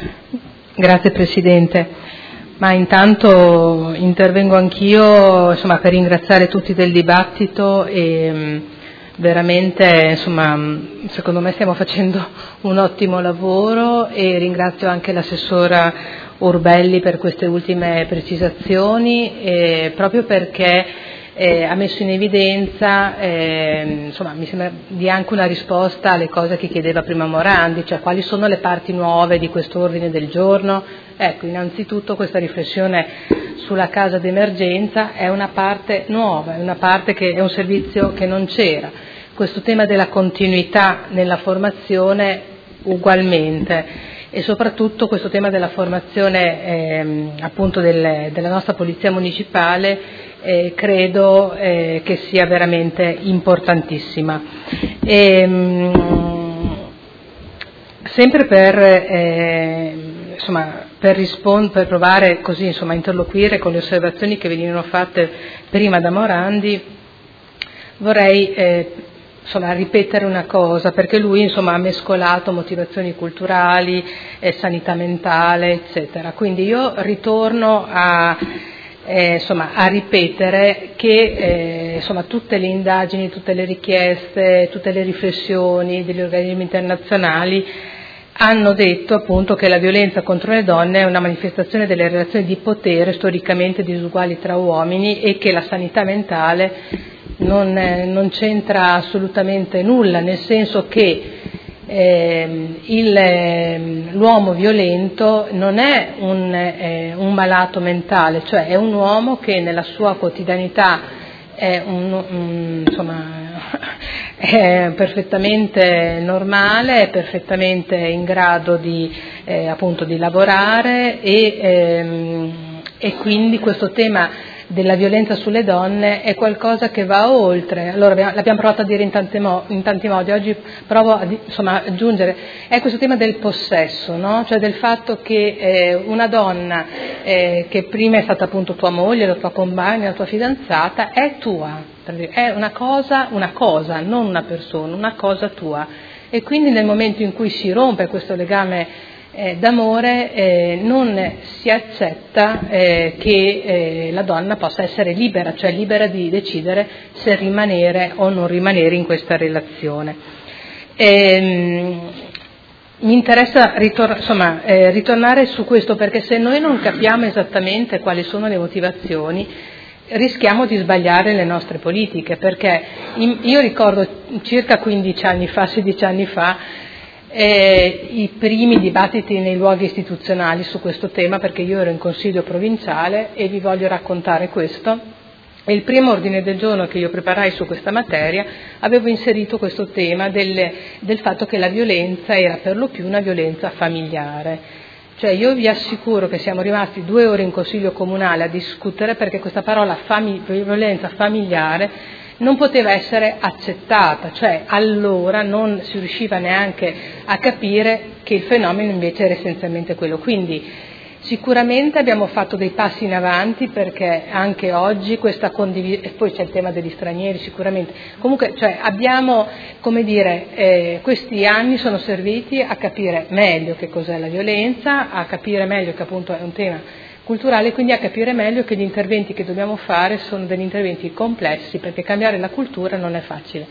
Grazie Presidente. Ma intanto intervengo anch'io per ringraziare tutti del dibattito e veramente secondo me stiamo facendo un ottimo lavoro, e ringrazio anche l'assessora Urbelli per queste ultime precisazioni, proprio perché ha messo in evidenza, mi sembra dia anche una risposta alle cose che chiedeva prima Morandi, cioè quali sono le parti nuove di questo ordine del giorno. Ecco, innanzitutto questa riflessione sulla casa d'emergenza è una parte nuova, è una parte che è un servizio che non c'era. Questo tema della continuità nella formazione ugualmente, e soprattutto questo tema della formazione appunto della nostra Polizia Municipale credo che sia veramente importantissima. Sempre per provare così a interloquire con le osservazioni che venivano fatte prima da Morandi, vorrei ripetere una cosa, perché lui ha mescolato motivazioni culturali, sanità mentale, eccetera. Quindi io ritorno a ripetere che tutte le indagini, tutte le richieste, tutte le riflessioni degli organismi internazionali hanno detto appunto che la violenza contro le donne è una manifestazione delle relazioni di potere storicamente disuguali tra uomini, e che la sanità mentale non c'entra assolutamente nulla, nel senso che l'uomo violento non è un malato mentale, cioè è un uomo che nella sua quotidianità è è perfettamente normale, è perfettamente in grado di lavorare, e quindi questo tema della violenza sulle donne è qualcosa che va oltre. Allora l'abbiamo provato a dire in tanti modi, oggi provo a aggiungere, è questo tema del possesso, no? Cioè del fatto che una donna che prima è stata appunto tua moglie, la tua compagna, la tua fidanzata, è tua, è una cosa, non una persona, una cosa tua, e quindi nel momento in cui si rompe questo legame d'amore non si accetta che la donna possa essere libera, cioè libera di decidere se rimanere o non rimanere in questa relazione. Mi interessa ritornare su questo, perché se noi non capiamo esattamente quali sono le motivazioni rischiamo di sbagliare le nostre politiche, perché io ricordo circa 15 anni fa, 16 anni fa, i primi dibattiti nei luoghi istituzionali su questo tema, perché io ero in consiglio provinciale e vi voglio raccontare questo. E il primo ordine del giorno che io preparai su questa materia avevo inserito questo tema del fatto che la violenza era per lo più una violenza familiare. Cioè io vi assicuro che siamo rimasti 2 ore in consiglio comunale a discutere, perché questa parola violenza familiare non poteva essere accettata, cioè allora non si riusciva neanche a capire che il fenomeno invece era essenzialmente quello. Quindi sicuramente abbiamo fatto dei passi in avanti, perché anche oggi questa condivisione, e poi c'è il tema degli stranieri sicuramente, comunque abbiamo, questi anni sono serviti a capire meglio che cos'è la violenza, a capire meglio che appunto è un tema culturale, quindi a capire meglio che gli interventi che dobbiamo fare sono degli interventi complessi, perché cambiare la cultura non è facile,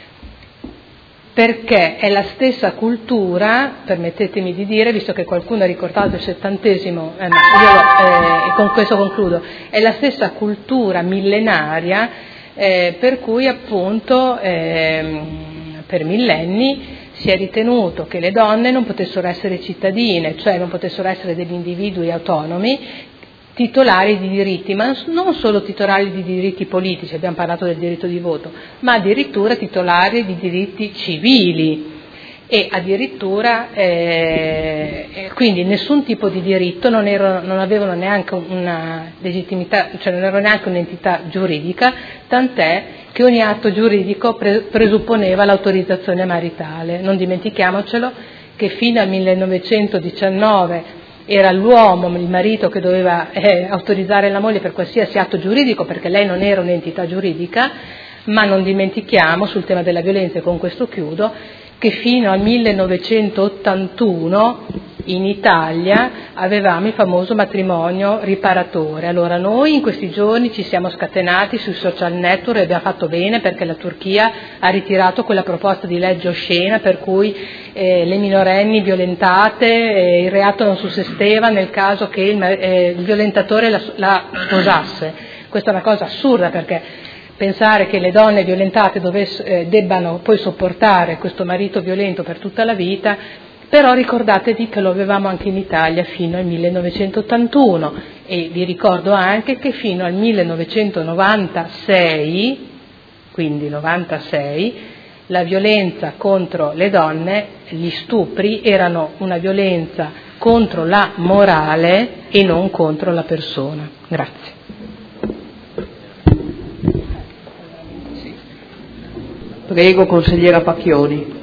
perché è la stessa cultura, permettetemi di dire, visto che qualcuno ha ricordato il 70°, e con questo concludo, è la stessa cultura millenaria per cui appunto per millenni si è ritenuto che le donne non potessero essere cittadine, cioè non potessero essere degli individui autonomi, titolari di diritti, ma non solo titolari di diritti politici, abbiamo parlato del diritto di voto, ma addirittura titolari di diritti civili, e addirittura quindi nessun tipo di diritto, non avevano neanche una legittimità, cioè non erano neanche un'entità giuridica, tant'è che ogni atto giuridico presupponeva l'autorizzazione maritale. Non dimentichiamocelo che fino al 1919 era l'uomo, il marito, che doveva autorizzare la moglie per qualsiasi atto giuridico, perché lei non era un'entità giuridica, ma non dimentichiamo, sul tema della violenza, e con questo chiudo, che fino al 1981 in Italia avevamo il famoso matrimonio riparatore. Allora noi in questi giorni ci siamo scatenati sui social network e abbiamo fatto bene, perché la Turchia ha ritirato quella proposta di legge oscena per cui le minorenni violentate, il reato non sussisteva nel caso che il violentatore la sposasse. Questa è una cosa assurda, perché pensare che le donne violentate debbano poi sopportare questo marito violento per tutta la vita. Però ricordatevi che lo avevamo anche in Italia fino al 1981 e vi ricordo anche che fino al 1996, quindi 96, la violenza contro le donne, gli stupri, erano una violenza contro la morale e non contro la persona. Grazie. Prego, consigliera Pacchioni.